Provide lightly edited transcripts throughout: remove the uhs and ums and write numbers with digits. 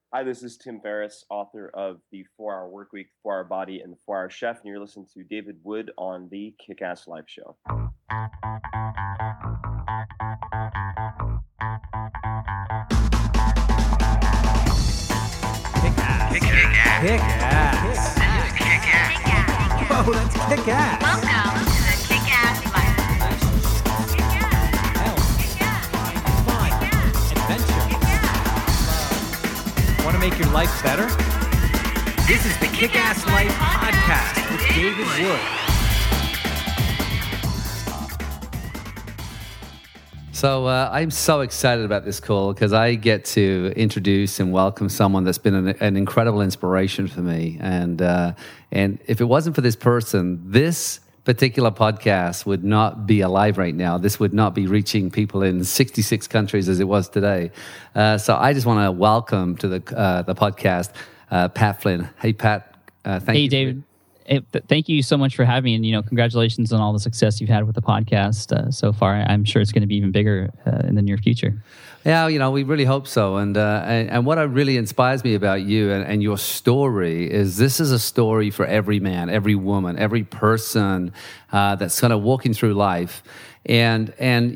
Hi, this is Tim Ferriss, author of The 4 Hour Workweek, 4 Hour Body, and The 4 Hour Chef, and you're listening to David Wood on the Kick-Ass Life Show. Kick-ass. Whoa, that's kick-ass. Welcome to the Kick-Ass Life. Adventure. Want to make your life better? This is the Kick-Ass Life Podcast with David Wood. So I'm so excited about this call because I get to introduce and welcome someone that's been an incredible inspiration for me. And if it wasn't for this person, this particular podcast would not be alive right now. This would not be reaching people in 66 countries as it was today. So I just want to welcome to the podcast Pat Flynn. Hey, Pat. Thank you. Hey, David. Thank you so much for having me, and congratulations on all the success you've had with the podcast so far. I'm sure it's going to be even bigger in the near future. Yeah, we really hope so. And what really inspires me about you and your story is this is a story for every man, every woman, every person that's kind of walking through life. And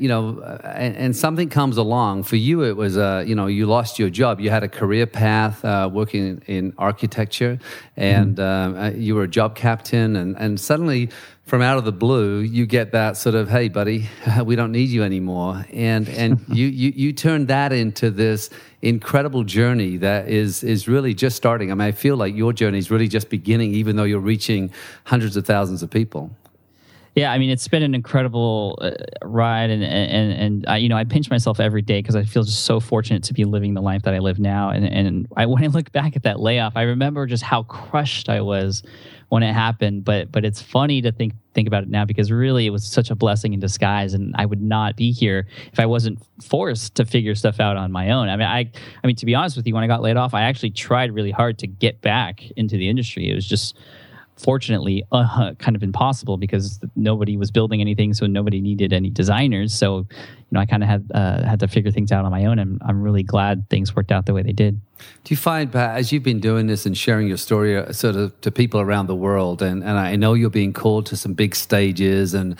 something comes along. For you, it was you lost your job. You had a career path working in architecture, and you were a job captain, and suddenly, from out of the blue, you get that sort of, hey, buddy, we don't need you anymore, and you turned that into this incredible journey that is really just starting. I mean, I feel like your journey is really just beginning, even though you're reaching hundreds of thousands of people. Yeah, I mean, it's been an incredible ride, and I pinch myself every day because I feel just so fortunate to be living the life that I live now. And when I look back at that layoff, I remember just how crushed I was when it happened. But it's funny to think about it now because really it was such a blessing in disguise, and I would not be here if I wasn't forced to figure stuff out on my own. I mean, to be honest with you, when I got laid off, I actually tried really hard to get back into the industry. It was just fortunately kind of impossible because nobody was building anything, so nobody needed any designers. So I kind of had to figure things out on my own, and I'm really glad things worked out the way they did. Do you find, Pat, as you've been doing this and sharing your story sort of to people around the world, and I know you're being called to some big stages, and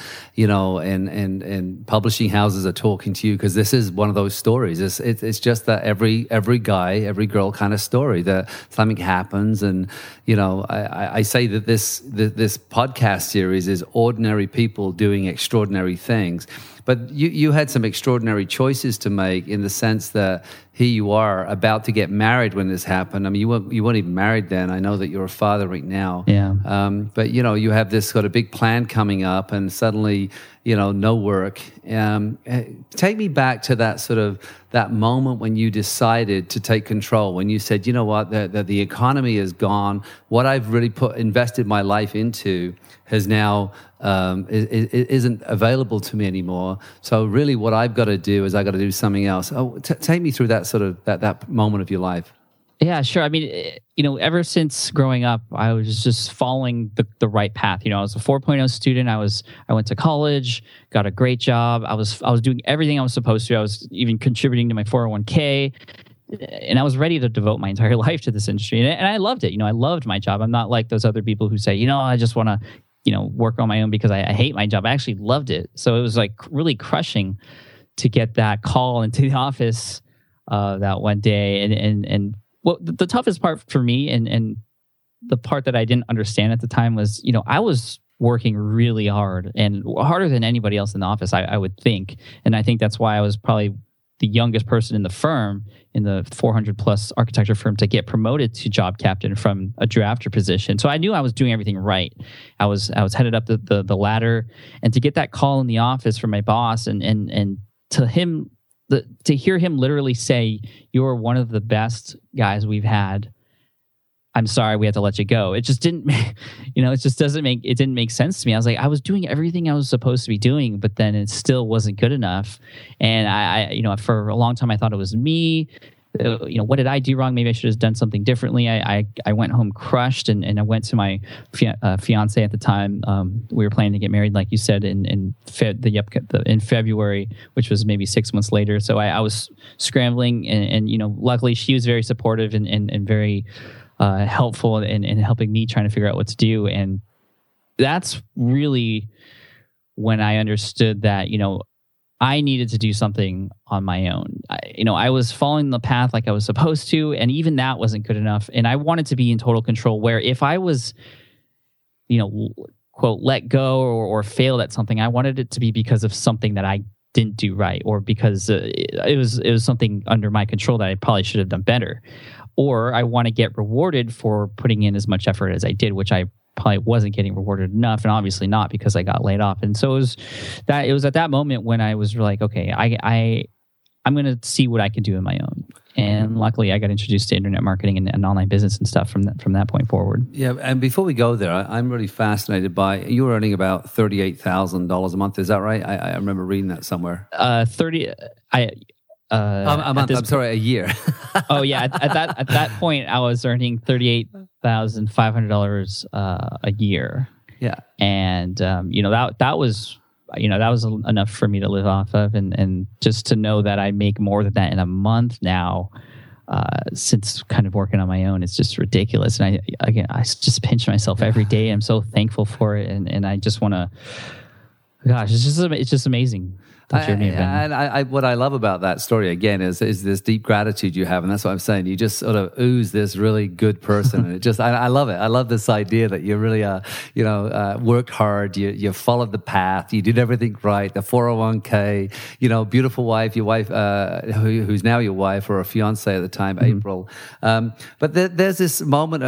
and publishing houses are talking to you because this is one of those stories. It's just that every guy, every girl kind of story that something happens, and I say that this podcast series is ordinary people doing extraordinary things. But you had some extraordinary choices to make in the sense that here you are about to get married when this happened. I mean, you weren't even married then. I know that you're a father right now. Yeah. But you have this sort of big plan coming up, and suddenly no work. Take me back to that moment when you decided to take control. When you said, you know what, the economy is gone. What I've really invested my life into has now isn't available to me anymore. So really, what I've got to do is I got to do something else. Oh, take me through that sort of that moment of your life. Yeah, sure. I mean, ever since growing up, I was just following the right path. I was a 4.0 student. I went to college, got a great job. I was doing everything I was supposed to. I was even contributing to my 401k, and I was ready to devote my entire life to this industry. And I loved it. I loved my job. I'm not like those other people who say, I just want to work on my own because I hate my job. I actually loved it. So it was like really crushing to get that call into the office that one day. And well, the toughest part for me and the part that I didn't understand at the time was, I was working really hard and harder than anybody else in the office, I would think. And I think that's why I was probably the youngest person in the firm, in the 400 plus architecture firm, to get promoted to job captain from a drafter position. So I knew I was doing everything right. I was headed up the ladder, and to get that call in the office from my boss and to him, to hear him literally say, "You're one of the best guys we've had. I'm sorry, we had to let you go." It just didn't, it didn't make sense to me. I was like, I was doing everything I was supposed to be doing, but then it still wasn't good enough. And I for a long time, I thought it was me. what did I do wrong? Maybe I should have done something differently. I went home crushed, and I went to my fiance at the time. We were planning to get married, like you said, in February, which was maybe 6 months later. So I was scrambling, and luckily she was very supportive and very helpful in helping me trying to figure out what to do. And that's really when I understood that, I needed to do something on my own. I was following the path like I was supposed to, and even that wasn't good enough. And I wanted to be in total control, where if I was, quote, let go or failed at something, I wanted it to be because of something that I didn't do right, or because it was something under my control that I probably should have done better. Or I want to get rewarded for putting in as much effort as I did, which I probably wasn't getting rewarded enough, and obviously not, because I got laid off. And so it was at that moment when I was like, okay, I'm going to see what I can do on my own. And luckily, I got introduced to internet marketing and online business and stuff from that point forward. Yeah, and before we go there, I'm really fascinated by, you were earning about $38,000 a month. Is that right? I remember reading that somewhere. A month. I'm sorry, a year. Oh yeah, at that point, I was earning $38,500 a year. Yeah, and that was enough for me to live off of, and just to know that I make more than that in a month now, since kind of working on my own, it's just ridiculous. And I just pinch myself every day. I'm so thankful for it, and I just want to. Gosh, it's just amazing. What I love about that story again is this deep gratitude you have, and that's what I'm saying. You just sort of ooze this really good person, and it just I love it. I love this idea that you really worked hard. You followed the path. You did everything right. The 401k, beautiful wife, your wife who's now your wife or a fiance at the time, April. But there's this moment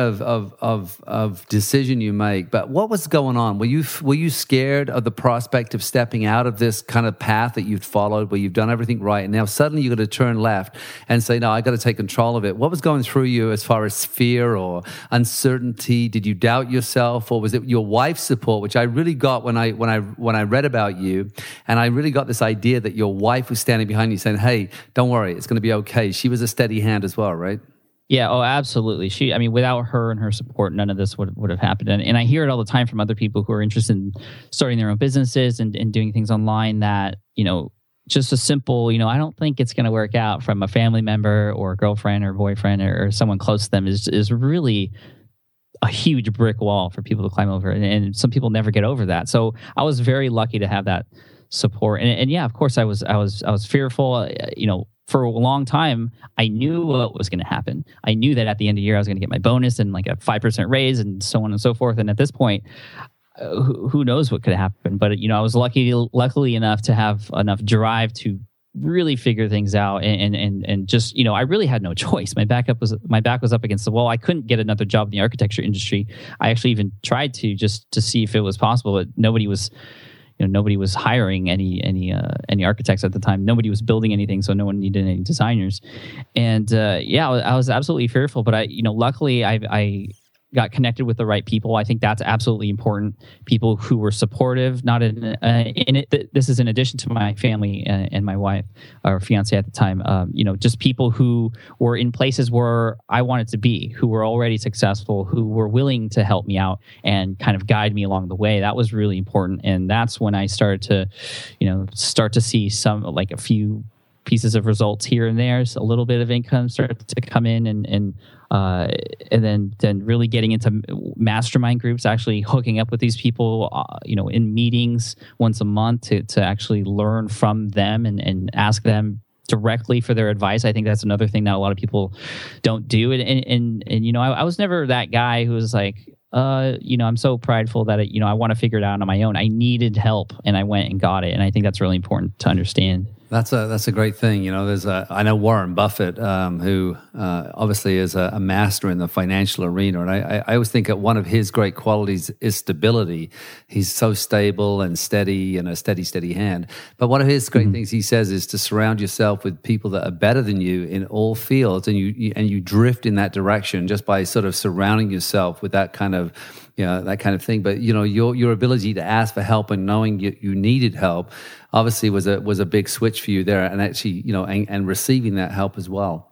of decision you make. But what was going on? Were you scared of the prospect of stepping out of this kind of path that you've followed, where you've done everything right, and now suddenly you've got to turn left and say, no, I got to take control of it? What was going through you as far as fear or uncertainty? Did you doubt yourself, or was it your wife's support, which I really got when I read about you, and I really got this idea that your wife was standing behind you saying, hey, don't worry, it's going to be okay. She was a steady hand as well, right? Yeah, oh, absolutely. Without her and her support, none of this would have happened. And I hear it all the time from other people who are interested in starting their own businesses and doing things online, that, just a simple, I don't think it's going to work out, from a family member or a girlfriend or boyfriend or someone close to them is really a huge brick wall for people to climb over. And some people never get over that. So I was very lucky to have that support. And yeah, of course I was fearful, for a long time. I knew what was going to happen. I knew that at the end of the year, I was going to get my bonus and like a 5% raise and so on and so forth. And at this point, who knows what could happen? But, I was luckily enough to have enough drive to really figure things out and just, I really had no choice. My back was up against the wall. I couldn't get another job in the architecture industry. I actually even tried to see if it was possible, but nobody was hiring any architects at the time. Nobody was building anything, so no one needed any designers. And I was absolutely fearful. But luckily I got connected with the right people. I think that's absolutely important. People who were supportive, not in it. This is in addition to my family and my wife, or fiance at the time. Just people who were in places where I wanted to be, who were already successful, who were willing to help me out and kind of guide me along the way. That was really important, and that's when I started to see some, like, a few pieces of results here and there. So a little bit of income started to come in, and then really getting into mastermind groups, actually hooking up with these people, in meetings once a month to actually learn from them and ask them directly for their advice. I think that's another thing that a lot of people don't do. And I was never that guy who was like, I'm so prideful that I want to figure it out on my own. I needed help, and I went and got it. And I think that's really important to understand. That's a great thing. I know Warren Buffett, who obviously is a master in the financial arena, and I always think that one of his great qualities is stability. He's so stable and steady, and a steady hand. But one of his great things he says is to surround yourself with people that are better than you in all fields, and you drift in that direction just by sort of surrounding yourself with that kind of that kind of thing. But your ability to ask for help and knowing you needed help obviously was a big switch for you there, and actually and receiving that help as well.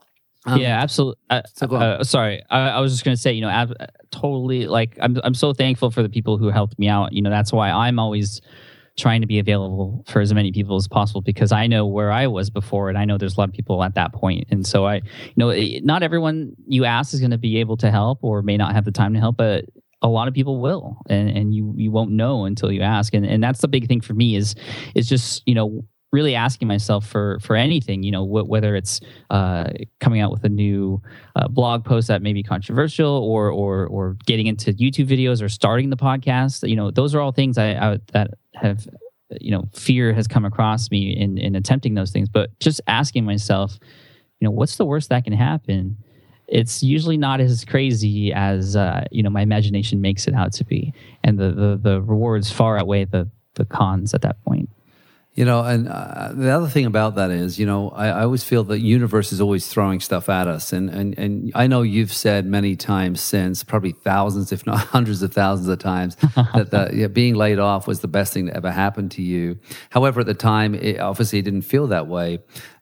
Yeah, absolutely. So go on. Sorry, I was just going to say, totally. Like, I'm so thankful for the people who helped me out. That's why I'm always trying to be available for as many people as possible, because I know where I was before, and I know there's a lot of people at that point. And so not everyone you ask is going to be able to help or may not have the time to help, but a lot of people will, and you won't know until you ask. And that's the big thing for me is just, really asking myself for anything, whether it's coming out with a new blog post that may be controversial, or getting into YouTube videos, or starting the podcast. Those are all things I that have, fear has come across me in attempting those things. But just asking myself, what's the worst that can happen? It's usually not as crazy as my imagination makes it out to be, and the rewards far outweigh the cons at that point. And the other thing about that is, I always feel the universe is always throwing stuff at us. And I know you've said many times since, probably thousands, if not hundreds of thousands of times, that being laid off was the best thing that ever happened to you. However, at the time, it didn't feel that way.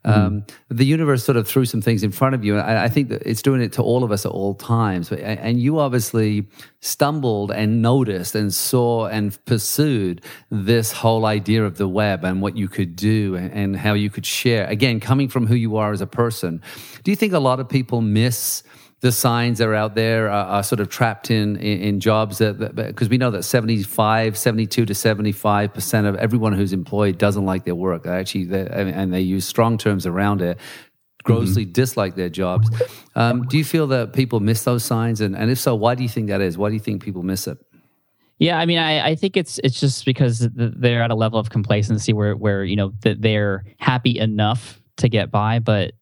The universe sort of threw some things in front of you, and I think that it's doing it to all of us at all times. And you obviously stumbled and noticed and saw and pursued this whole idea of the web and what you could do and how you could share. Again, coming from who you are as a person, do you think a lot of people miss the signs that are out there, are sort of trapped in jobs because we know that 72 to 75% of everyone who's employed doesn't like their work. And they use strong terms around it, grossly dislike their jobs. Do you feel that people miss those signs? And if so, why do you think that is? Why do you think people miss it? Yeah, I mean, I think it's just because they're at a level of complacency where that they're happy enough to get by, but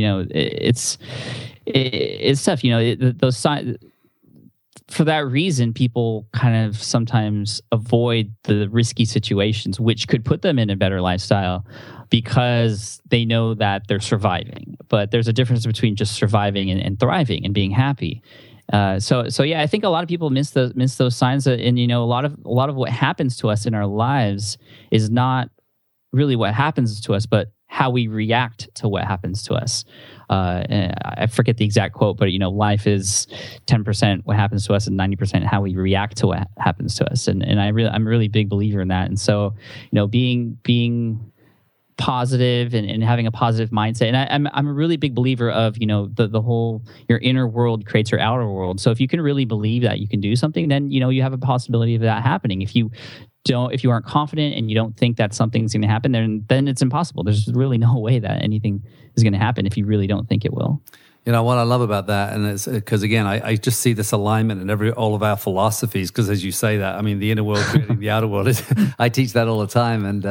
it's tough. Those signs. For that reason, people kind of sometimes avoid the risky situations, which could put them in a better lifestyle, because they know that they're surviving. But there's a difference between just surviving and thriving and being happy. So yeah, I think a lot of people miss those signs. And a lot of what happens to us in our lives is not really what happens to us, but how we react to what happens to us. I forget the exact quote, but life is 10% what happens to us and 90% how we react to what happens to us. And I'm a really big believer in that. And so, being positive and having a positive mindset. And I'm a really big believer of, the whole, your inner world creates your outer world. So if you can really believe that you can do something, then, you have a possibility of that happening. If you aren't confident and you don't think that something's going to happen, then it's impossible. There's really no way that anything is going to happen if you really don't think it will. What I love about that, and it's because again, I just see this alignment in all of our philosophies. Because as you say that, I mean, the inner world creating the outer world. I teach that all the time, and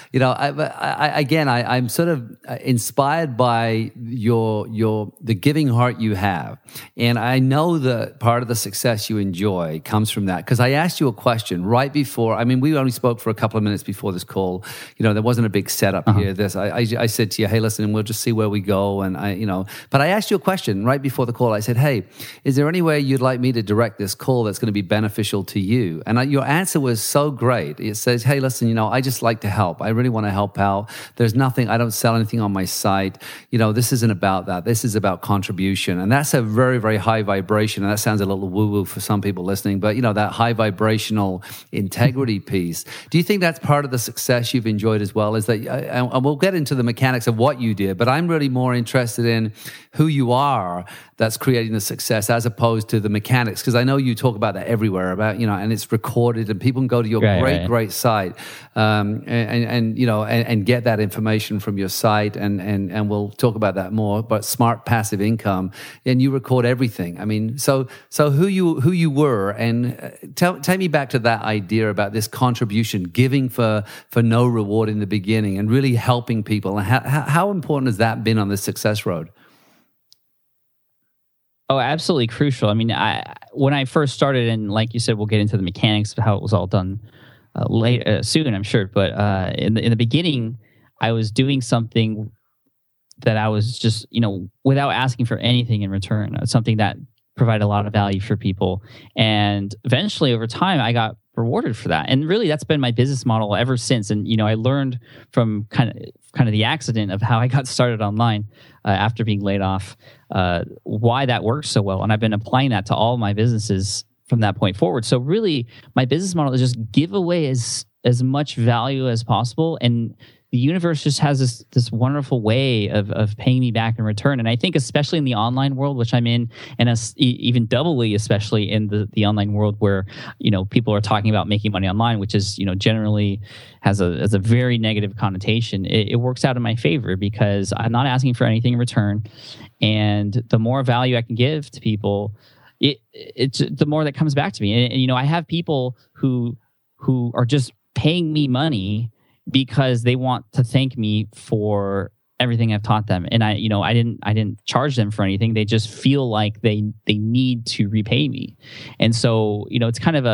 I'm sort of inspired by the giving heart you have, and I know that part of the success you enjoy comes from that. Because I asked you a question right before. I mean, we only spoke for a couple of minutes before this call. There wasn't a big setup here. I said to you, hey, listen, we'll just see where we go, and but I asked you a question right before the call. I said, hey, is there any way you'd like me to direct this call that's going to be beneficial to you? And your answer was so great. It says, hey, listen, I just like to help. I really want to help out. There's nothing, I don't sell anything on my site. This isn't about that. This is about contribution. And that's a very, very high vibration. And that sounds a little woo-woo for some people listening, but that high vibrational integrity piece. Do you think that's part of the success you've enjoyed as well? Is that, and we'll get into the mechanics of what you did, but I'm really more interested in who you are that's creating the success as opposed to the mechanics, because I know you talk about that everywhere about and it's recorded and people can go to your great site and get that information from your site and we'll talk about that more. But smart passive income, and you record everything. I mean, so who you were, and take me back to that idea about this contribution, giving for no reward in the beginning, and really helping people. And how important has that been on the success road? Oh, absolutely crucial. I mean, when I first started, and like you said, we'll get into the mechanics of how it was all done soon, I'm sure. But in the beginning, I was doing something that I was just, without asking for anything in return, something that provided a lot of value for people. And eventually, over time, I got rewarded for that. And really, that's been my business model ever since. And I learned from kind of the accident of how I got started online after being laid off, why that works so well. And I've been applying that to all my businesses from that point forward. So really, my business model is just give away as much value as possible, and the universe just has this wonderful way of paying me back in return. And I think especially in the online world, which I'm in, and even doubly, especially in the online world where, people are talking about making money online, which is, generally has a very negative connotation. It works out in my favor because I'm not asking for anything in return. And the more value I can give to people, it's the more that comes back to me. And I have people who are just paying me money because they want to thank me for everything I've taught them. And I didn't charge them for anything. They just feel like they need to repay me. And so, it's kind of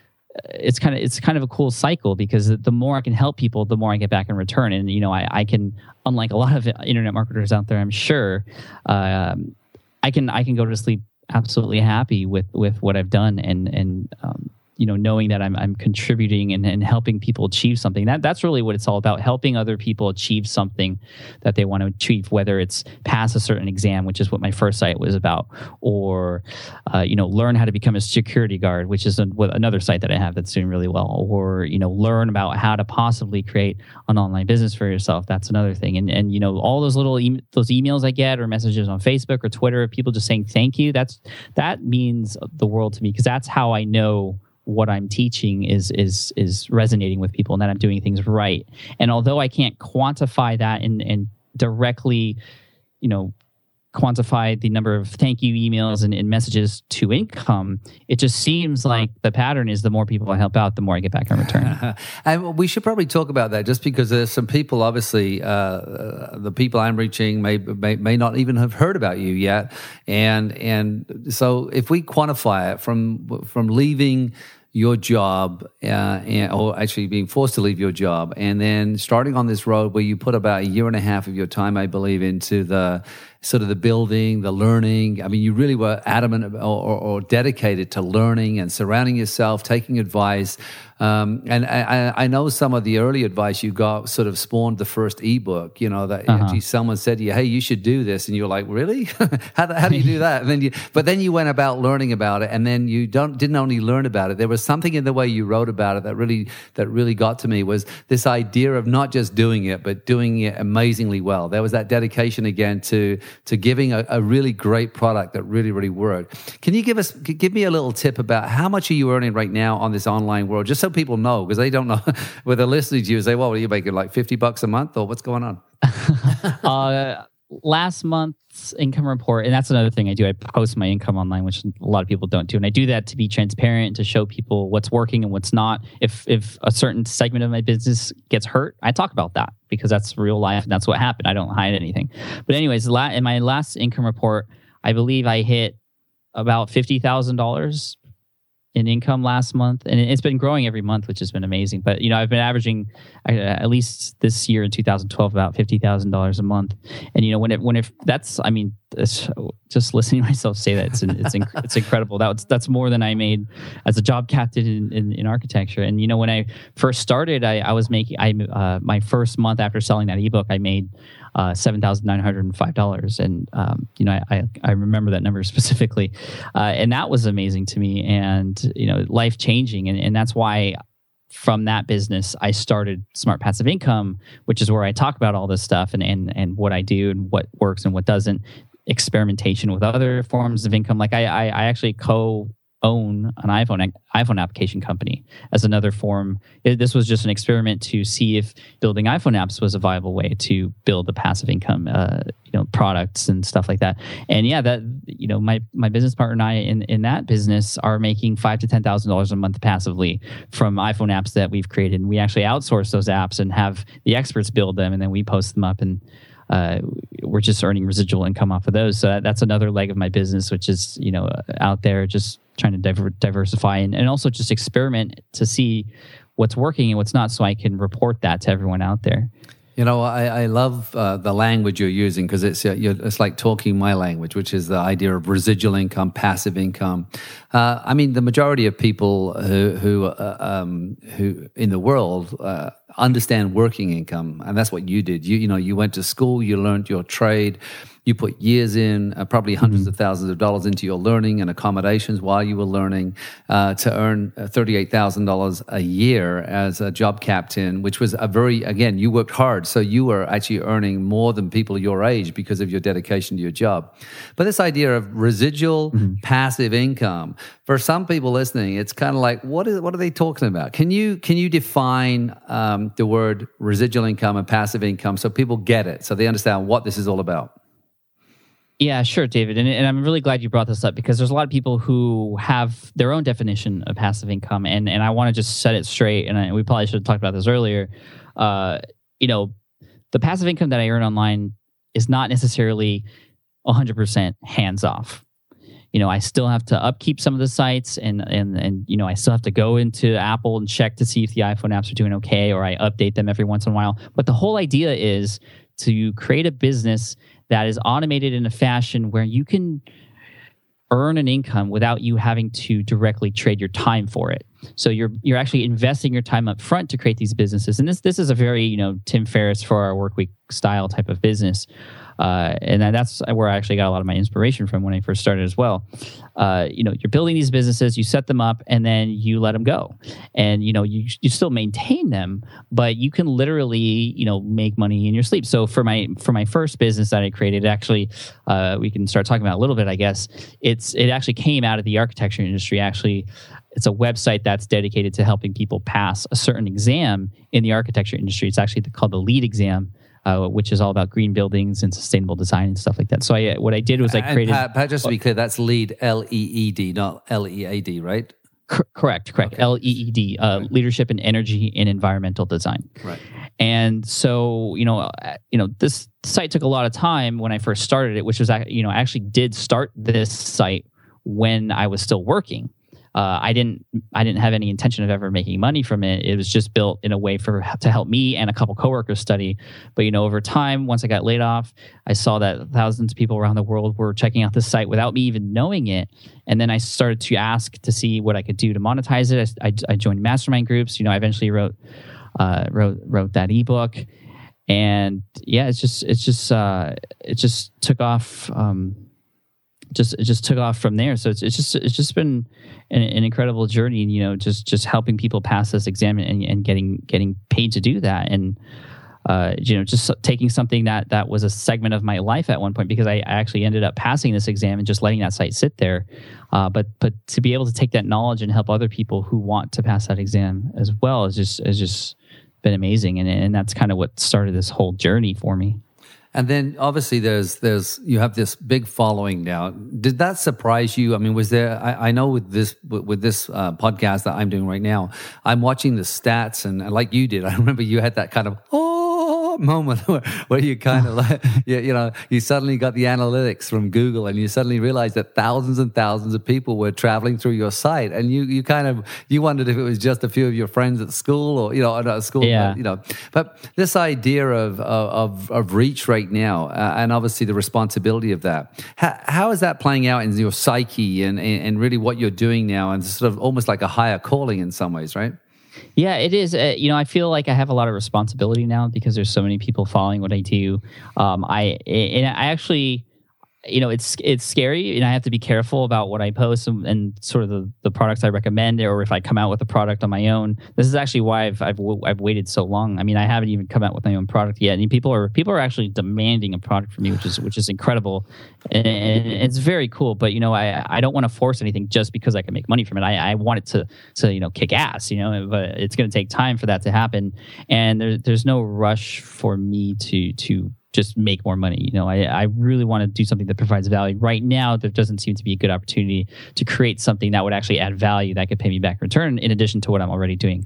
a cool cycle, because the more I can help people, the more I get back in return. And, I can, unlike a lot of internet marketers out there, I'm sure, I can go to sleep absolutely happy with what I've done, and knowing that I'm contributing and helping people achieve something. That's really what it's all about, helping other people achieve something that they want to achieve, whether it's pass a certain exam, which is what my first site was about, or, learn how to become a security guard, which is another site that I have that's doing really well, or, learn about how to possibly create an online business for yourself. That's another thing. And all those little those emails I get, or messages on Facebook or Twitter, people just saying thank you, that means the world to me, because that's how I know what I'm teaching is resonating with people, and that I'm doing things right. And although I can't quantify that and directly, quantify the number of thank you emails and messages to income, it just seems like the pattern is the more people I help out, the more I get back in return. And we should probably talk about that, just because there's some people, obviously, the people I'm reaching may not even have heard about you yet. And so if we quantify it from leaving your job, or actually being forced to leave your job, and then starting on this road where you put about 1.5 years of your time, I believe, into the sort of the building, the learning. I mean, you really were adamant or dedicated to learning and surrounding yourself, taking advice. And I know some of the early advice you got sort of spawned the first ebook, that actually someone said to you, hey, you should do this. And you're like, really? how do you do that? And then you went about learning about it, and then you didn't only learn about it. There was something in the way you wrote about it that really got to me, was this idea of not just doing it, but doing it amazingly well. There was that dedication again to giving a really great product that really, really worked. Can you give me a little tip about how much are you earning right now on this online world, just so people know, because they don't know. When they're listening to you, say, well, are you making like $50 a month, or what's going on? Last month's income report, and that's another thing I do. I post my income online, which a lot of people don't do, and I do that to be transparent, to show people what's working and what's not. If a certain segment of my business gets hurt, I talk about that, because that's real life and that's what happened. I don't hide anything. But anyways, in my last income report, I believe I hit about $50,000 in income last month, and it's been growing every month, which has been amazing. But I've been averaging at least this year in 2012 about $50,000 a month. And that's, I mean, just listening to myself say that, it's incredible. That's more than I made as a job captain in architecture. And when I first started, I was making my first month after selling that ebook, I made $7,905, and I remember that number specifically, and that was amazing to me, and life changing, and that's why from that business I started Smart Passive Income, which is where I talk about all this stuff and what I do and what works and what doesn't, experimentation with other forms of income. Like I actually own an iPhone application company as another form. This was just an experiment to see if building iPhone apps was a viable way to build the passive income, products and stuff like that. And yeah, that my business partner and I in that business are making $5,000 to $10,000 a month passively from iPhone apps that we've created. And we actually outsource those apps and have the experts build them, and then we post them up, and we're just earning residual income off of those. So that's another leg of my business, which is out there just trying to diversify and also just experiment to see what's working and what's not, so I can report that to everyone out there. You know, I love the language you're using because it's like talking my language, which is the idea of residual income, passive income. I mean, the majority of people who in the world understand working income, and that's what you did. You went to school, you learned your trade. You put years in, probably hundreds of thousands of dollars into your learning and accommodations while you were learning to earn $38,000 a year as a job captain, which was again, you worked hard. So you were actually earning more than people your age because of your dedication to your job. But this idea of residual passive income, for some people listening, it's kind of like, what are they talking about? Can you define the word residual income and passive income so people get it, so they understand what this is all about? Yeah, sure, David. And I'm really glad you brought this up because there's a lot of people who have their own definition of passive income. And I want to just set it straight. And we probably should have talked about this earlier. The passive income that I earn online is not necessarily 100% hands off. I still have to upkeep some of the sites and I still have to go into Apple and check to see if the iPhone apps are doing okay, or I update them every once in a while. But the whole idea is to create a business that is automated in a fashion where you can earn an income without you having to directly trade your time for it. So you're actually investing your time up front to create these businesses. And this is a very, Tim Ferriss 4-Hour Workweek style type of business. And that's where I actually got a lot of my inspiration from when I first started as well. You're building these businesses, you set them up, and then you let them go. And, you still maintain them, but you can literally, make money in your sleep. So for my first business that I created, actually, we can start talking about a little bit, I guess. It actually came out of the architecture industry. Actually, it's a website that's dedicated to helping people pass a certain exam in the architecture industry. It's actually called the LEED exam. Which is all about green buildings and sustainable design and stuff like that. So what I did was I created... Pat, just to be clear, that's LEED, L-E-E-D, not L-E-A-D, right? Correct. Okay. L-E-E-D, Leadership in Energy and Environmental Design. Right. And so, this site took a lot of time when I first started it, which was, I actually did start this site when I was still working. I didn't have any intention of ever making money from it. It was just built in a way to help me and a couple coworkers study. But over time, once I got laid off, I saw that thousands of people around the world were checking out this site without me even knowing it. And then I started to ask to see what I could do to monetize it. I joined mastermind groups. I eventually wrote that ebook, and yeah, it just took off. It just took off from there. So it's just been an incredible journey, and just helping people pass this exam and getting paid to do that, and just taking something that was a segment of my life at one point, because I actually ended up passing this exam and just letting that site sit there. But to be able to take that knowledge and help other people who want to pass that exam as well is just been amazing, and that's kind of what started this whole journey for me. And then obviously you have this big following now. Did that surprise you? I mean, was there, I know with this podcast that I'm doing right now, I'm watching the stats, and like you did, I remember you had that kind of, moment where you kind of like, you suddenly got the analytics from Google, and you suddenly realized that thousands and thousands of people were traveling through your site, and you wondered if it was just a few of your friends at school, or not at school, yeah. But this idea of reach right now, and obviously the responsibility of that, how is that playing out in your psyche and really what you're doing now, and sort of almost like a higher calling in some ways, right? Yeah, it is. I feel like I have a lot of responsibility now because there's so many people following what I do. I actually, it's scary, and I have to be careful about what I post and sort of the products I recommend, or if I come out with a product on my own. This is actually why I've waited so long. I mean, I haven't even come out with my own product yet, and people are actually demanding a product from me, which is incredible, and it's very cool. But I don't want to force anything just because I can make money from it. I want it to kick ass, but it's going to take time for that to happen, and there's no rush for me to just make more money. I really want to do something that provides value. Right now, there doesn't seem to be a good opportunity to create something that would actually add value that could pay me back in return, in addition to what I'm already doing.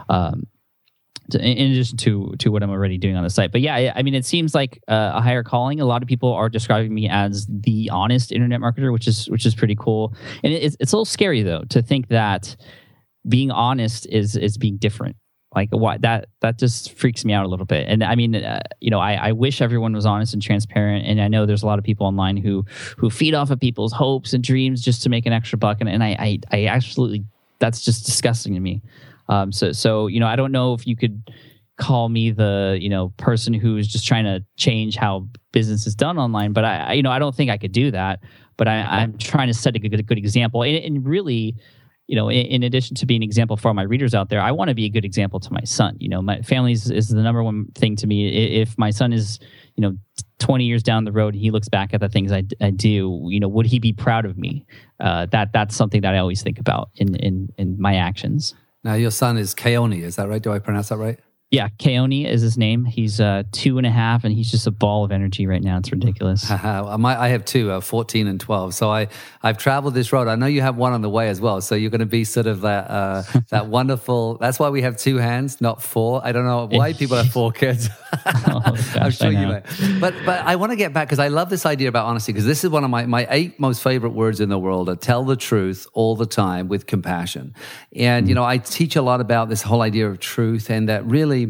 In addition to what I'm already doing on the site. But yeah, I mean, it seems like a higher calling. A lot of people are describing me as the honest internet marketer, which is pretty cool. And it's a little scary though, to think that being honest is being different. Like why that just freaks me out a little bit. And I mean, I wish everyone was honest and transparent. And I know there's a lot of people online who feed off of people's hopes and dreams just to make an extra buck. And I absolutely, that's just disgusting to me. So I don't know if you could call me the person who is just trying to change how business is done online, but I don't think I could do that. But I'm trying to set a good example, and really, in addition to being an example for all my readers out there, I want to be a good example to my son. My family is the number one thing to me. If my son is 20 years down the road, he looks back at the things I do, would he be proud of me? That's something that I always think about in my actions. Now, your son is Keone, is that right? Do I pronounce that right? Yeah, Keone is his name. He's 2.5, and he's just a ball of energy right now. It's ridiculous. I have two, 14 and 12. So I've traveled this road. I know you have one on the way as well. So you're going to be sort of that wonderful. That's why we have two hands, not four. I don't know why people have four kids. I'm sure you may. But I want to get back because I love this idea about honesty, because this is one of my 8 most favorite words in the world: are tell the truth all the time with compassion. And I teach a lot about this whole idea of truth, and that really,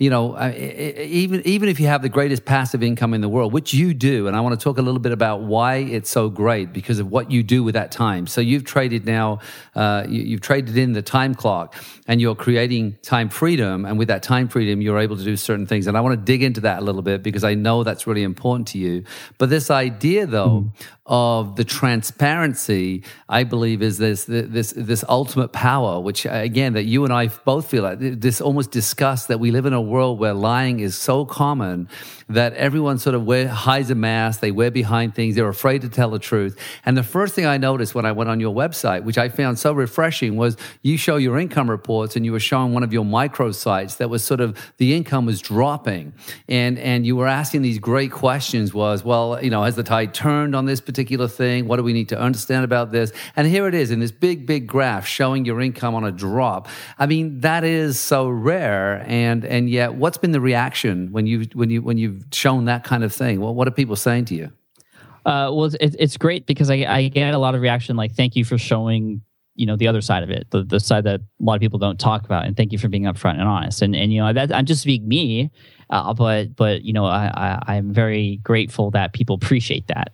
even if you have the greatest passive income in the world, which you do, and I want to talk a little bit about why it's so great because of what you do with that time. So you've traded now, you've traded in the time clock, and you're creating time freedom, and with that time freedom, you're able to do certain things. And I want to dig into that a little bit because I know that's really important to you. But this idea, though, of the transparency, I believe, is this ultimate power, which again, that you and I both feel like this almost disgust that we live in a world where lying is so common that everyone sort of hides a mask, they wear behind things, they're afraid to tell the truth. And the first thing I noticed when I went on your website, which I found so refreshing, was you show your income reports, and you were showing one of your micro sites that was sort of the income was dropping, and you were asking these great questions. Was, well, has the tide turned on this particular thing? What do we need to understand about this? And here it is in this big graph showing your income on a drop. I mean, that is so rare, and yet, what's been the reaction when you've shown that kind of thing? Well, what are people saying to you? Well, it's great because I get a lot of reaction like, thank you for showing the other side of it, the side that a lot of people don't talk about, and thank you for being upfront and honest. And that I'm just being me, but I'm very grateful that people appreciate that.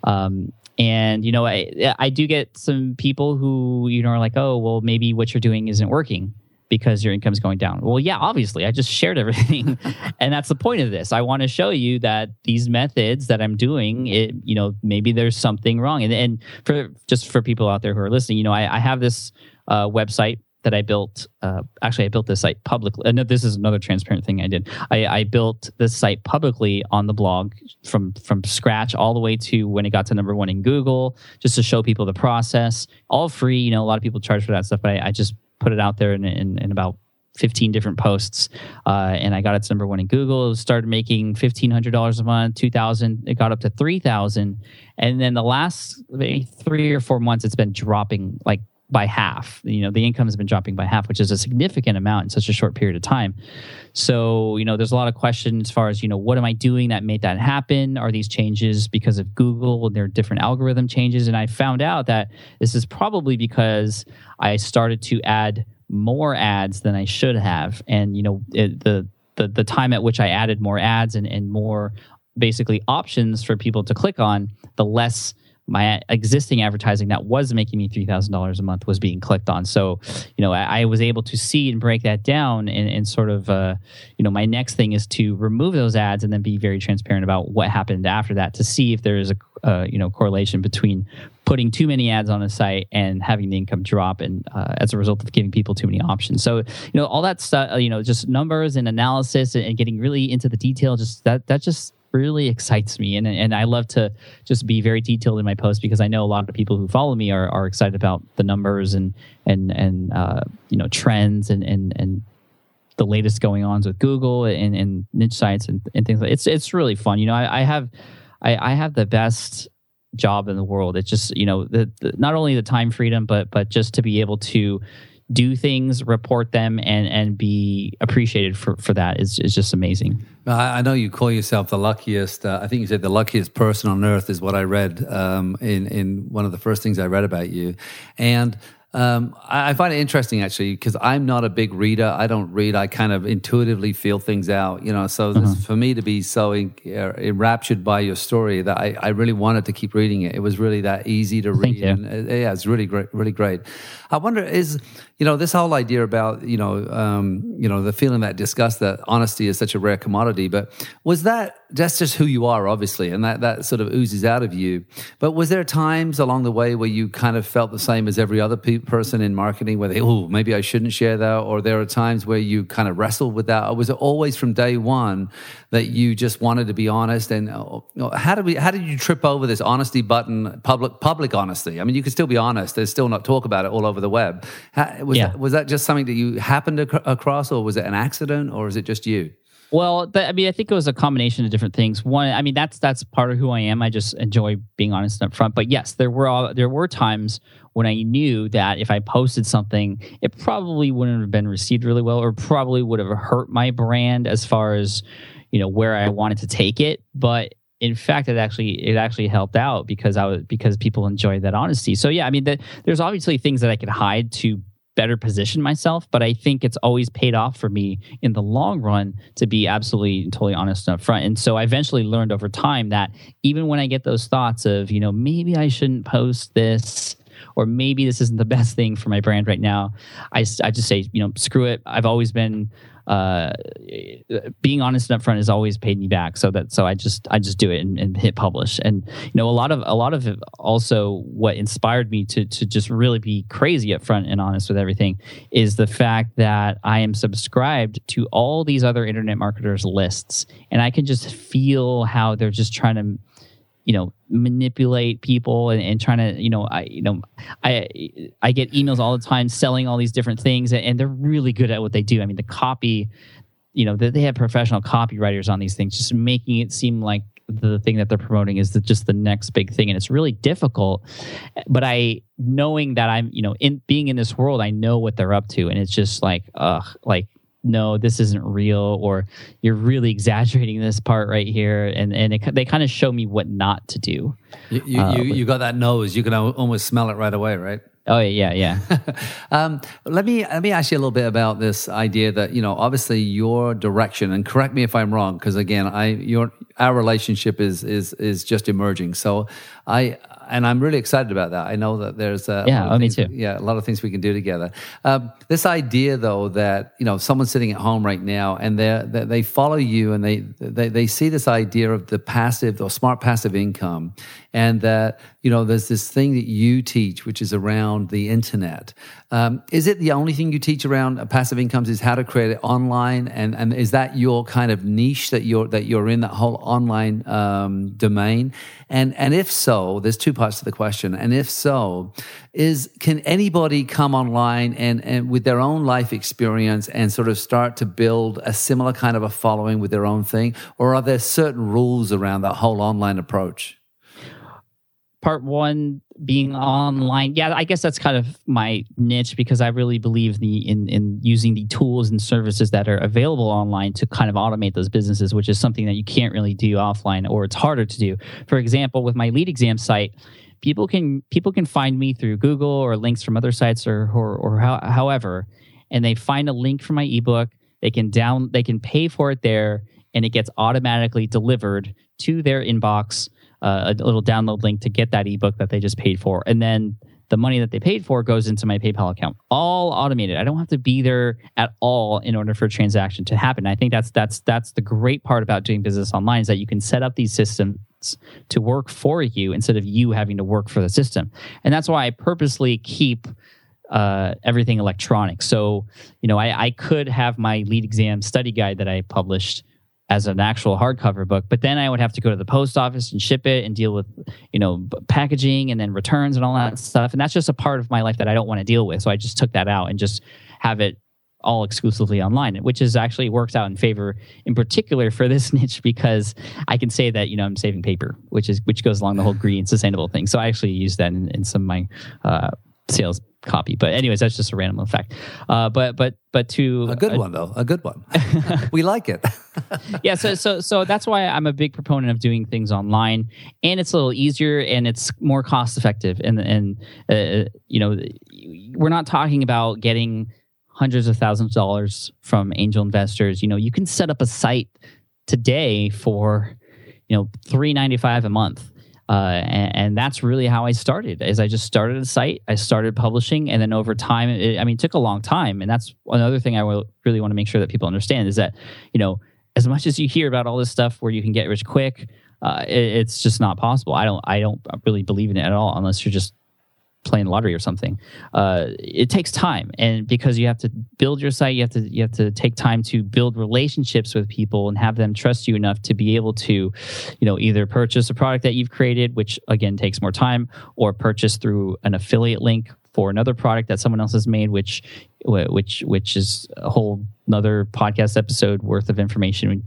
And I do get some people who are like, oh, well, maybe what you're doing isn't working because your income's going down. Well, yeah, obviously, I just shared everything. And that's the point of this. I want to show you that these methods that I'm doing, maybe there's something wrong. And for people out there who are listening, I have this website that I built. Actually, I built this site publicly. No, this is another transparent thing I did. I built this site publicly on the blog from scratch all the way to when it got to #1 in Google, just to show people the process. All free. A lot of people charge for that stuff, but I just put it out there in about 15 different posts, and I got it to #1 in Google. It started making $1,500 a month, $2,000. It got up to $3,000, and then the last maybe 3 or 4 months, it's been dropping like by half. The income has been dropping by half, which is a significant amount in such a short period of time. So, there's a lot of questions as far as, what am I doing that made that happen? Are these changes because of Google and their different algorithm changes? And I found out that this is probably because I started to add more ads than I should have. And, the time at which I added more ads and more basically options for people to click on, the less my existing advertising that was making me $3,000 a month was being clicked on. So, I was able to see and break that down and sort of, my next thing is to remove those ads and then be very transparent about what happened after that to see if there is a correlation between putting too many ads on a site and having the income drop, and as a result of giving people too many options. So, all that stuff, just numbers and analysis and getting really into the detail, just that just really excites me, and I love to just be very detailed in my posts because I know a lot of people who follow me are excited about the numbers and trends and the latest going ons with Google and niche sites and things like that. It's really fun. I have the best job in the world. It's just the not only the time freedom but just to be able to do things, report them, and be appreciated for that is just amazing. I know you call yourself the luckiest. I think you said the luckiest person on earth is what I read in one of the first things I read about you. And I find it interesting actually because I'm not a big reader. I don't read. I kind of intuitively feel things out, So for me to be so enraptured by your story that I really wanted to keep reading it. It was really that easy to read. Thank you. And, it's really great, really great. I wonder this whole idea about the feeling that disgust that honesty is such a rare commodity. But that's just who you are, obviously, and that sort of oozes out of you. But was there times along the way where you kind of felt the same as every other person in marketing, where maybe I shouldn't share that, or there are times where you kind of wrestled with that, or was it always from day one that you just wanted to be honest? And how did you trip over this honesty button, public honesty? I mean, you could still be honest. There's still not talk about it all over the web. Was that just something that you happened across, or was it an accident, or is it just you? Well, I think it was a combination of different things. One, that's part of who I am. I just enjoy being honest and upfront. But yes, there were times when I knew that if I posted something, it probably wouldn't have been received really well, or probably would have hurt my brand as far as where I wanted to take it. But in fact, it actually helped out because people enjoyed that honesty. So yeah, there's obviously things that I could hide to better position myself, but I think it's always paid off for me in the long run to be absolutely and totally honest and upfront. And so I eventually learned over time that even when I get those thoughts of, maybe I shouldn't post this, or maybe this isn't the best thing for my brand right now, I just say, screw it. I've always been being honest and upfront has always paid me back. So I just do it and hit publish. And a lot of it also what inspired me to just really be crazy upfront and honest with everything is the fact that I am subscribed to all these other internet marketers lists, and I can just feel how they're just trying to manipulate people and trying to, I get emails all the time selling all these different things, and they're really good at what they do. The copy, they have professional copywriters on these things, just making it seem like the thing that they're promoting is just the next big thing. And it's really difficult, but knowing that I'm, in being in this world, I know what they're up to. And it's just no, this isn't real, or you're really exaggerating this part right here, and they kind of show me what not to do. You got that nose; you can almost smell it right away, right? Oh yeah. Let me ask you a little bit about this idea that obviously your direction, and correct me if I'm wrong, because again, our relationship is just emerging. So I'm really excited about that. I know that there's me too. Yeah, a lot of things we can do together. This idea, though, that someone's sitting at home right now and they follow you and they see this idea of the passive or smart passive income, and that there's this thing that you teach, which is around the internet. Is it the only thing you teach around passive incomes? Is how to create it online, and is that your kind of niche that you're in, that whole online domain? And if so, there's two parts to the question. And if so, can anybody come online and with their own life experience and sort of start to build a similar kind of a following with their own thing, or are there certain rules around that whole online approach? Part one, being online. Yeah, I guess that's kind of my niche, because I really believe in using the tools and services that are available online to kind of automate those businesses, which is something that you can't really do offline, or it's harder to do. For example, with my lead exam site, people can find me through Google or links from other sites or however, and they find a link for my ebook. They can pay for it there, and it gets automatically delivered to their inbox. A little download link to get that ebook that they just paid for, and then the money that they paid for goes into my PayPal account. All automated. I don't have to be there at all in order for a transaction to happen. I think that's the great part about doing business online, is that you can set up these systems to work for you instead of you having to work for the system. And that's why I purposely keep everything electronic. So I could have my lead exam study guide that I published as an actual hardcover book, but then I would have to go to the post office and ship it and deal with, packaging and then returns and all that stuff. And that's just a part of my life that I don't want to deal with. So I just took that out and just have it all exclusively online, which is actually works out in favor, in particular for this niche, because I can say that, I'm saving paper, which goes along the whole green sustainable thing. So I actually use that in some of my sales copy. But anyways, that's just a random fact. But to a good one though, a good one. We like it. Yeah, so that's why I'm a big proponent of doing things online, and it's a little easier and it's more cost effective. And we're not talking about getting hundreds of thousands of dollars from angel investors. You can set up a site today for $3.95 a month. And that's really how I started. Is I just started a site, I started publishing, and then over time, it took a long time. And that's another thing I really want to make sure that people understand is that, as much as you hear about all this stuff where you can get rich quick, it's just not possible. I don't really believe in it at all, unless you're just playing lottery or something. It takes time, and because you have to build your site, you have to take time to build relationships with people and have them trust you enough to be able to, either purchase a product that you've created, which again takes more time, or purchase through an affiliate link for another product that someone else has made, which is a whole another podcast episode worth of information.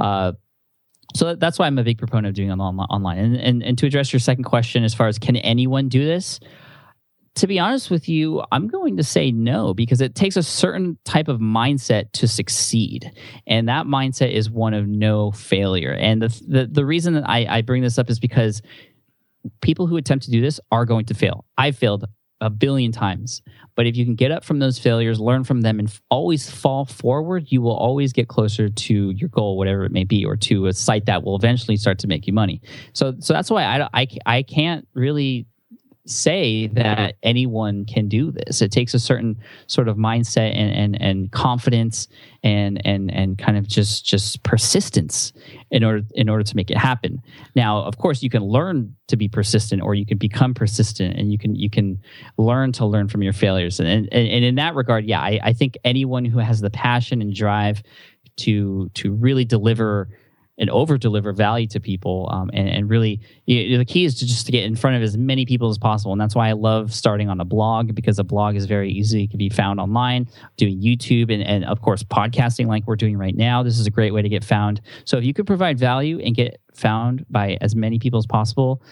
So that's why I'm a big proponent of doing it online. And to address your second question, as far as can anyone do this? To be honest with you, I'm going to say no, because it takes a certain type of mindset to succeed. And that mindset is one of no failure. And the reason that I bring this up is because people who attempt to do this are going to fail. I've failed a billion times. But if you can get up from those failures, learn from them, and always fall forward, you will always get closer to your goal, whatever it may be, or to a site that will eventually start to make you money. So that's why I can't really say that anyone can do this. It takes a certain sort of mindset and confidence and kind of just persistence in order to make it happen. Now, of course, you can learn to be persistent, or you can become persistent, and you can learn from your failures. And in that regard, yeah, I think anyone who has the passion and drive to really deliver and over-deliver value to people, and really, the key is to get in front of as many people as possible. And that's why I love starting on a blog, because a blog is very easy. It can be found online, doing YouTube, and of course, podcasting like we're doing right now. This is a great way to get found. So if you could provide value and get found by as many people as possible,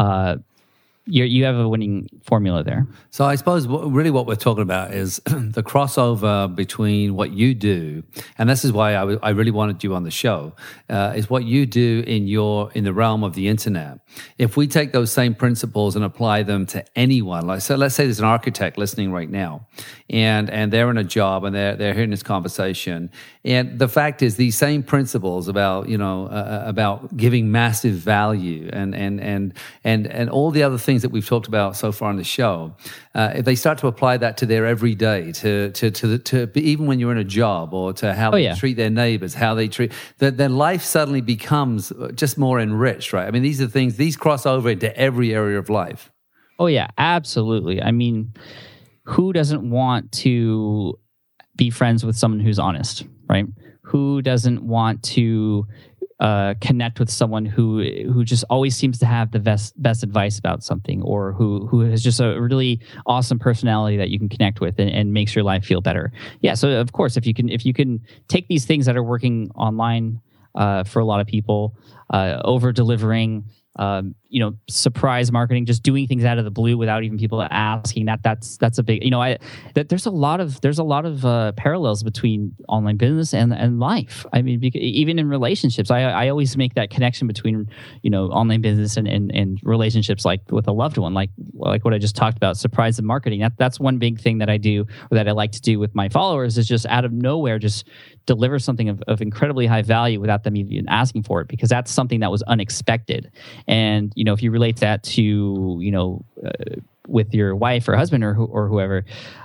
you have a winning formula there. So I suppose really what we're talking about is the crossover between what you do, and this is why I really wanted you on the show, is what you do in the realm of the internet. If we take those same principles and apply them to anyone, let's say there's an architect listening right now, and they're in a job and they're hearing this conversation, and the fact is these same principles about about giving massive value and all the other things that we've talked about so far on the show, if they start to apply that to their everyday, to even when you're in a job, or to how they treat their neighbors, how they treat, their life suddenly becomes just more enriched, right? I mean, these are things, these cross over into every area of life. Oh yeah, absolutely. I mean, who doesn't want to be friends with someone who's honest, right? Who doesn't want to connect with someone who just always seems to have the best advice about something, or who has just a really awesome personality that you can connect with and makes your life feel better. Yeah, so of course, if you can take these things that are working online for a lot of people, over delivering, surprise marketing, just doing things out of the blue without even people asking, that's a big, there's a lot of parallels between online business and life. I mean, even in relationships, I always make that connection between, online business and relationships, like with a loved one, like what I just talked about, surprise and marketing. That's one big thing that I do, or that I like to do with my followers, is just out of nowhere, just deliver something of incredibly high value without them even asking for it, because that's something that was unexpected. And, if you relate that to, with your wife or husband or whoever,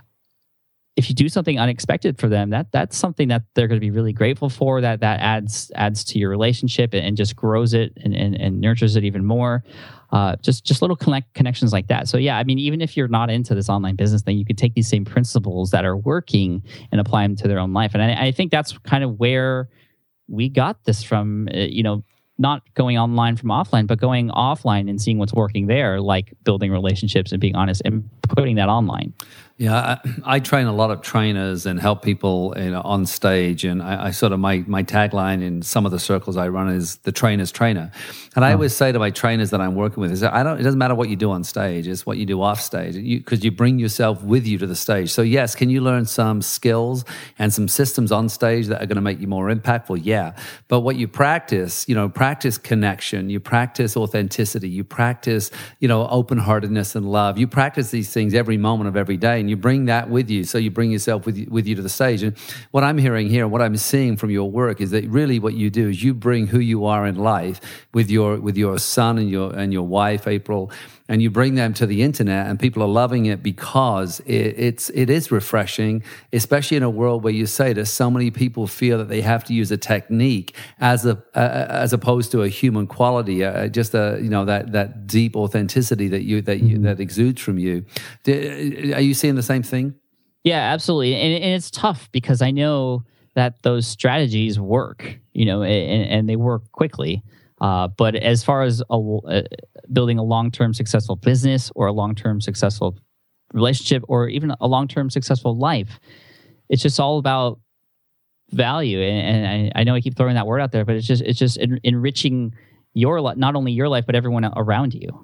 if you do something unexpected for them, that's something that they're going to be really grateful for, that adds to your relationship and just grows it and nurtures it even more. Just little connections like that. So yeah, I mean, even if you're not into this online business thing, you could take these same principles that are working and apply them to their own life. And I think that's kind of where we got this from, not going online from offline, but going offline and seeing what's working there, like building relationships and being honest and putting that online. Yeah, I train a lot of trainers and help people on stage, and I sort of my tagline in some of the circles I run is the trainer's trainer, and I always say to my trainers that I'm working with is it doesn't matter what you do on stage, it's what you do off stage, because you bring yourself with you to the stage. So yes, can you learn some skills and some systems on stage that are going to make you more impactful? Yeah, but what you practice, practice connection, you practice authenticity, you practice open-heartedness and love, you practice these things every moment of every day, and you bring that with you. So you bring yourself with you to the stage. And what I'm hearing here, what I'm seeing from your work is that really what you do is you bring who you are in life with your son and your wife, April, and you bring them to the internet, and people are loving it because it is refreshing, especially in a world where you say that so many people feel that they have to use a technique as opposed to a human quality, just that deep authenticity that exudes from you. Are you seeing the same thing? Yeah, absolutely. And it's tough because I know that those strategies work, and they work quickly. But as far as building a long-term successful business or a long-term successful relationship or even a long-term successful life, it's just all about value. And I know I keep throwing that word out there, but it's just enriching your life, not only your life, but everyone around you.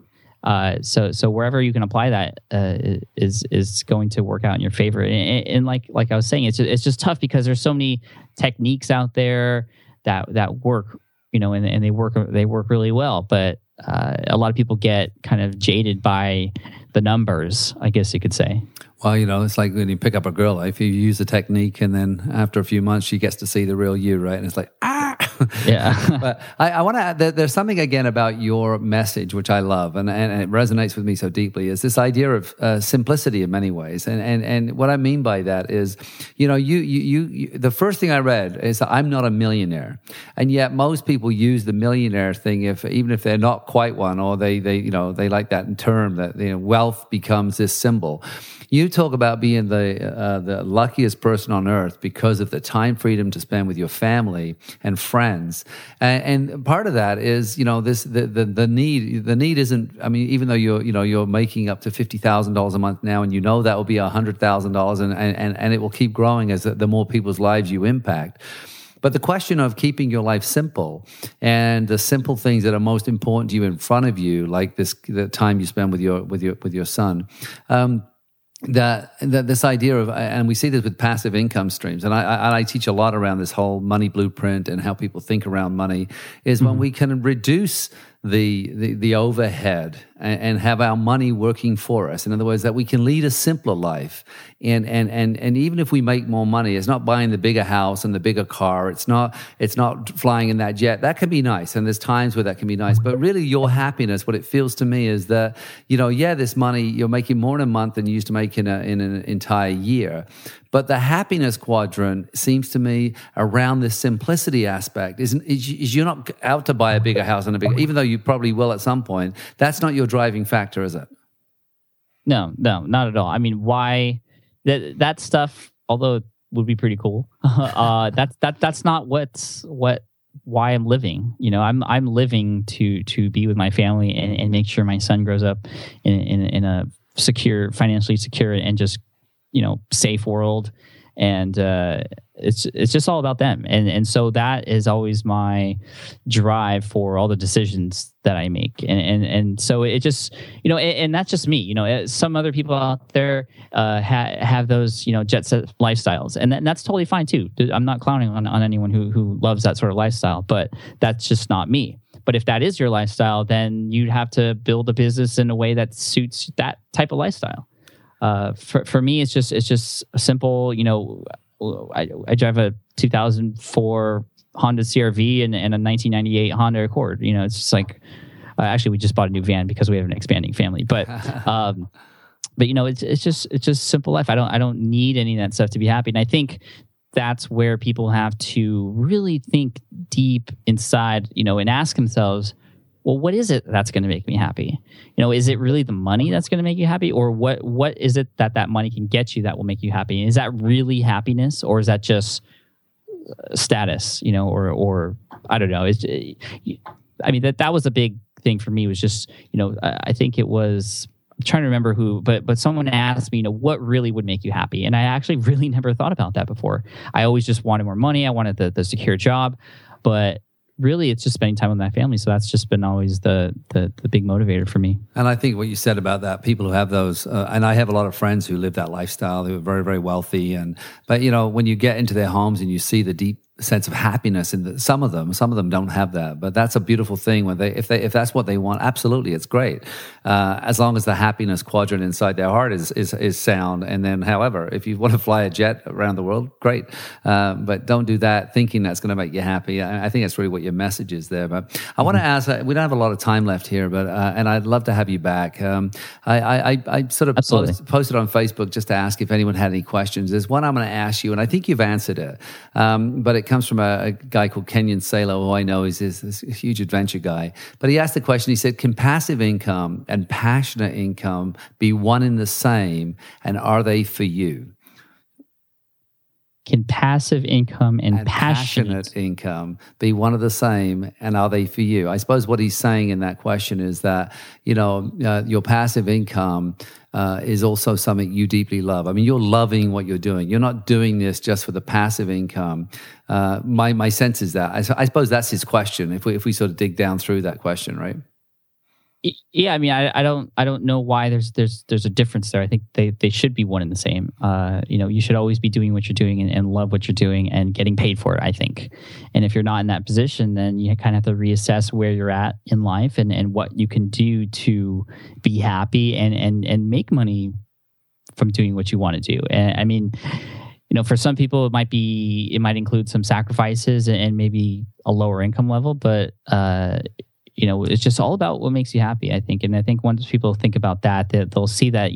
So wherever you can apply that is going to work out in your favor. And like I was saying, it's just tough because there's so many techniques out there that work, and they work really well. But a lot of people get kind of jaded by the numbers, I guess you could say. Well, it's like when you pick up a girl, if you use a technique and then after a few months she gets to see the real you, right? And it's like, Yeah. But I want to add that there's something again about your message, which I love, and it resonates with me so deeply, is this idea of simplicity in many ways. And what I mean by that is, you the first thing I read is that I'm not a millionaire. And yet most people use the millionaire thing even if they're not quite one, or they like that term that wealth becomes this symbol. You talk about being the luckiest person on earth because of the time freedom to spend with your family and friends, and part of that is the need. The need isn't. I mean, even though you're making up to $50,000 a month now, and that will be $100,000, and it will keep growing as the more people's lives you impact. But the question of keeping your life simple and the simple things that are most important to you in front of you, like the time you spend with your son. This idea of, and we see this with passive income streams, and I teach a lot around this whole money blueprint and how people think around money, is when we can reduce the overhead and have our money working for us. In other words, that we can lead a simpler life. And even if we make more money, it's not buying the bigger house and the bigger car. It's not flying in that jet. That can be nice, and there's times where that can be nice. But really, your happiness, what it feels to me, is that this money you're making more in a month than you used to make in an entire year. But the happiness quadrant seems to me around this simplicity aspect is you're not out to buy a bigger house and even though you probably will at some point. That's not your driving factor, is it? No, not at all. I mean, why that stuff, although it would be pretty cool, that's not why I'm living. I'm living to be with my family and make sure my son grows up in a secure, financially secure, and just safe world. And it's just all about them. And so that is always my drive for all the decisions that I make. And so it just, and that's just me. Some other people out there have those, jet set lifestyles. And that's totally fine too. I'm not clowning on anyone who loves that sort of lifestyle, but that's just not me. But if that is your lifestyle, then you'd have to build a business in a way that suits that type of lifestyle. For me, it's just simple. I drive a 2004 Honda CR-V and a 1998 Honda Accord. It's just like, actually, we just bought a new van because we have an expanding family. But it's just simple life. I don't need any of that stuff to be happy. And I think that's where people have to really think deep inside, and ask themselves, well, what is it that's going to make me happy? Is it really the money that's going to make you happy? Or what is it that money can get you that will make you happy? And is that really happiness, or is that just status, or I don't know. That was a big thing for me, was just, I think it was trying to remember who, but someone asked me, what really would make you happy? And I actually really never thought about that before. I always just wanted more money. I wanted the secure job, but really it's just spending time with my family. So that's just been always the big motivator for me. And I think what you said about that, people who have those, and I have a lot of friends who live that lifestyle, who are very, very wealthy. But when you get into their homes and you see the deep sense of happiness in some of them don't have that, but that's a beautiful thing when if that's what they want, absolutely, it's great. As long as the happiness quadrant inside their heart is sound. And then, however, if you want to fly a jet around the world, great. But don't do that thinking that's going to make you happy. I think that's really what your message is there. But I want to ask, we don't have a lot of time left here, but and I'd love to have you back. I sort of posted on Facebook just to ask if anyone had any questions. There's one I'm going to ask you, and I think you've answered it. But it comes from a guy called Kenyon Saylor, who I know is this huge adventure guy. But he asked the question, he said, can passive income and passionate income be one and the same, and are they for you? Can passive income and passionate income be one of the same, and are they for you? I suppose what he's saying in that question is that, your passive income is also something you deeply love. I mean, you're loving what you're doing. You're not doing this just for the passive income. My sense is that. I suppose that's his question, if we sort of dig down through that question, right? Yeah, I mean, I don't know why there's a difference there. I think they should be one and the same. You should always be doing what you're doing and love what you're doing and getting paid for it, I think. And if you're not in that position, then you kind of have to reassess where you're at in life and what you can do to be happy and make money from doing what you want to do. And I mean, for some people it might include some sacrifices and maybe a lower income level, but it's just all about what makes you happy, I think. And I think once people think about that they'll see that,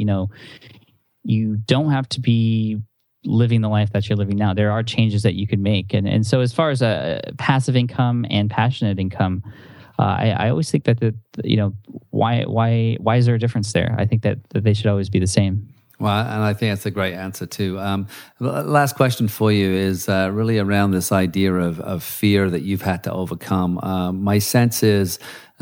you don't have to be living the life that you're living now. There are changes that you can make. And so as far as a passive income and passionate income, I always think that, why is there a difference there? I think that they should always be the same. Well, and I think that's a great answer too. Last question for you is really around this idea of fear that you've had to overcome. My sense is,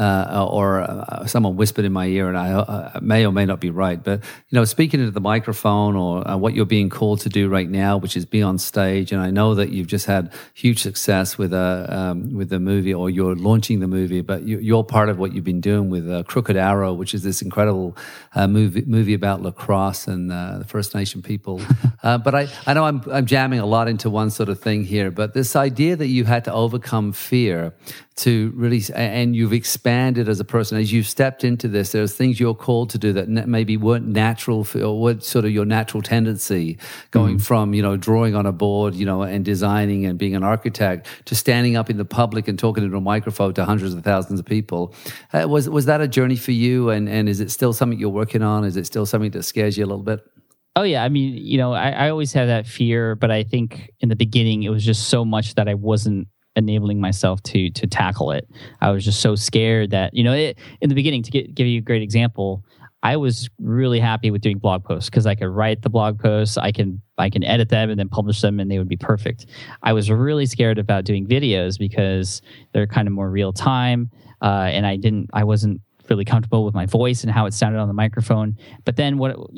someone whispered in my ear, and I may or may not be right, but speaking into the microphone or what you're being called to do right now, which is be on stage, and I know that you've just had huge success with the movie, or you're launching the movie, but you're part of what you've been doing with Crooked Arrow, which is this incredible movie about lacrosse and the First Nation people. But I know I'm jamming a lot into one sort of thing here, but this idea that you had to overcome fear to really, and you've expanded as a person, as you've stepped into this, there's things you're called to do that maybe weren't natural or weren't sort of your natural tendency, going from, drawing on a board, and designing and being an architect, to standing up in the public and talking into a microphone to hundreds of thousands of people. Was that a journey for you? And is it still something you're working on? Is it still something that scares you a little bit? Oh, yeah. I mean, I always have that fear, but I think in the beginning it was just so much that I wasn't enabling myself to tackle it. I was just so scared that, in the beginning, to give you a great example, I was really happy with doing blog posts because I could write the blog posts, I can edit them and then publish them and they would be perfect. I was really scared about doing videos because they're kind of more real time, and I wasn't really comfortable with my voice and how it sounded on the microphone. But then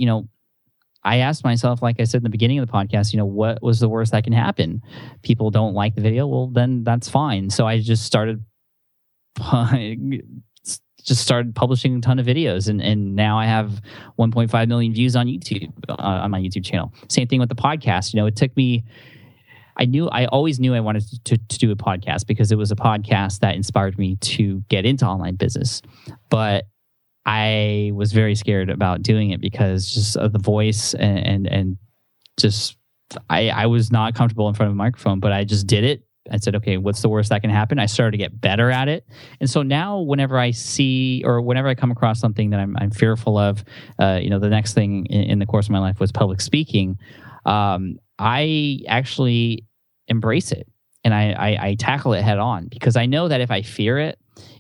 I asked myself, like I said in the beginning of the podcast, what was the worst that can happen? People don't like the video. Well, then that's fine. So I just started publishing a ton of videos, and now I have 1.5 million views on YouTube, on my YouTube channel. Same thing with the podcast. It took me. I always knew I wanted to do a podcast because it was a podcast that inspired me to get into online business, but I was very scared about doing it because just of the voice and just I was not comfortable in front of a microphone, but I just did it. I said, okay, what's the worst that can happen? I started to get better at it. And so now whenever I see or whenever I come across something that I'm fearful of, the next thing in the course of my life was public speaking. I actually embrace it and I tackle it head on because I know that if I fear it,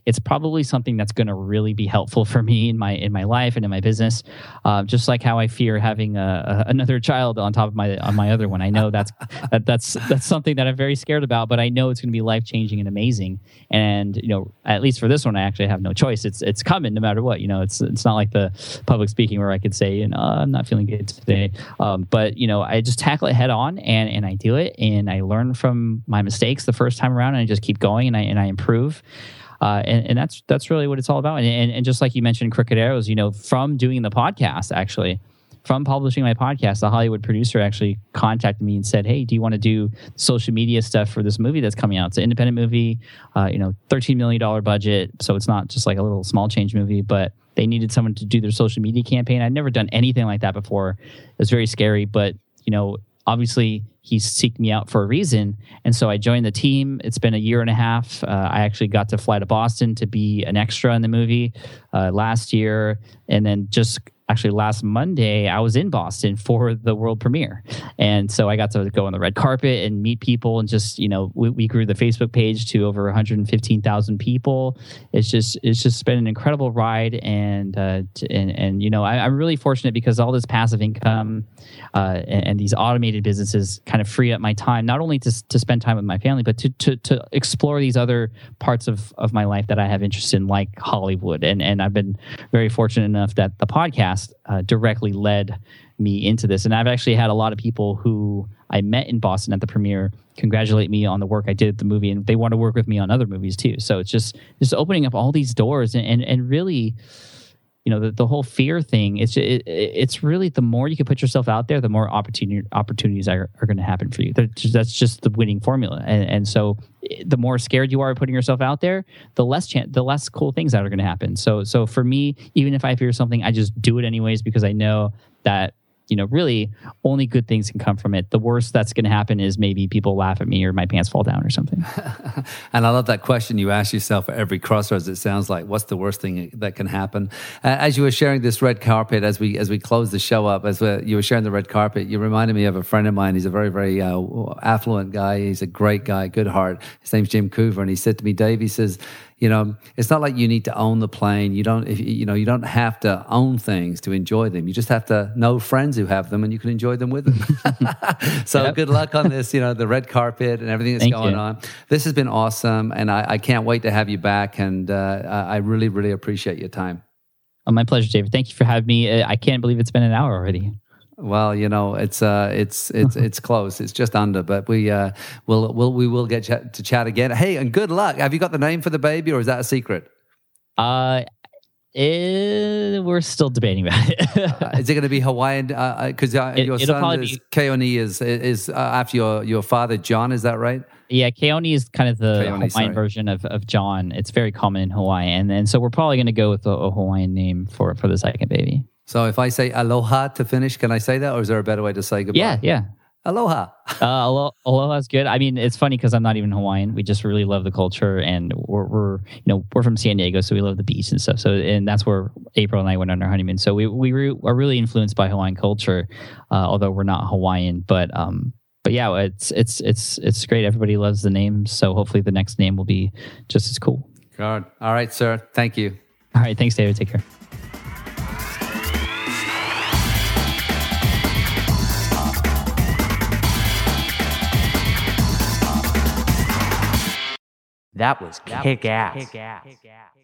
it's probably something that's going to really be helpful for me in my life and in my business. Just like how I fear having another child on top of my other one. I know that's something that I'm very scared about, but I know it's going to be life changing and amazing. And at least for this one, I actually have no choice. It's coming no matter what. It's not like the public speaking where I could say, I'm not feeling good today. But I just tackle it head on and I do it, and I learn from my mistakes the first time around, and I just keep going and I improve. And that's really what it's all about. And just like you mentioned, Crooked Arrows, from doing the podcast, actually, from publishing my podcast, the Hollywood producer actually contacted me and said, "Hey, do you want to do social media stuff for this movie that's coming out? It's an independent movie, $13 million budget. So it's not just like a little small change movie, but they needed someone to do their social media campaign." I'd never done anything like that before. It was very scary, but obviously he seeked me out for a reason. And so I joined the team. It's been a year and a half. I actually got to fly to Boston to be an extra in the movie last year. And then just actually last Monday, I was in Boston for the world premiere. And so I got to go on the red carpet and meet people, and just, we grew the Facebook page to over 115,000 people. It's just been an incredible ride. And I'm really fortunate because all this passive income and these automated businesses kind of free up my time, not only to spend time with my family, but to explore these other parts of my life that I have interest in, like Hollywood. And I've been very fortunate enough that the podcast directly led me into this. And I've actually had a lot of people who I met in Boston at the premiere congratulate me on the work I did at the movie, and they want to work with me on other movies too. So it's just opening up all these doors, and really, the whole fear thing. It's really, the more you can put yourself out there, the more opportunities are going to happen for you. That's just the winning formula. And so the more scared you are of putting yourself out there, the less cool things that are going to happen. So for me, even if I fear something, I just do it anyways, because I know that really only good things can come from it. The worst that's going to happen is maybe people laugh at me or my pants fall down or something. And I love that question you ask yourself at every crossroads. It sounds like, what's the worst thing that can happen? As you were sharing this red carpet, as we close the show up, you were sharing the red carpet, you reminded me of a friend of mine. He's a very, very affluent guy. He's a great guy, good heart. His name's Jim Coover. And he said to me, Dave, he says, it's not like you need to own the plane. You don't have to own things to enjoy them. You just have to know friends who have them, and you can enjoy them with them. So Good luck on this, the red carpet and everything that's going on. This has been awesome, and I can't wait to have you back. And I really, really appreciate your time. Oh, my pleasure, David. Thank you for having me. I can't believe it's been an hour already. Well, it's close. It's just under, but we will get to chat again. Hey, and good luck. Have you got the name for the baby, or is that a secret? We're still debating about it. Is it going to be Hawaiian? Because your son is Keone is after your father John. Is that right? Yeah, Keone is kind of the Hawaiian version of John. It's very common in Hawaii, and so we're probably going to go with a Hawaiian name for the second baby. So if I say aloha to finish, can I say that, or is there a better way to say goodbye? Yeah. Aloha. Aloha is good. I mean, it's funny because I'm not even Hawaiian. We just really love the culture, and we're from San Diego, so we love the beach and stuff. So, and that's where April and I went on our honeymoon. So we are really influenced by Hawaiian culture, although we're not Hawaiian. But yeah, it's great. Everybody loves the name, so hopefully the next name will be just as cool. Good. All right, sir. Thank you. All right, thanks, David. Take care. That was kick-ass.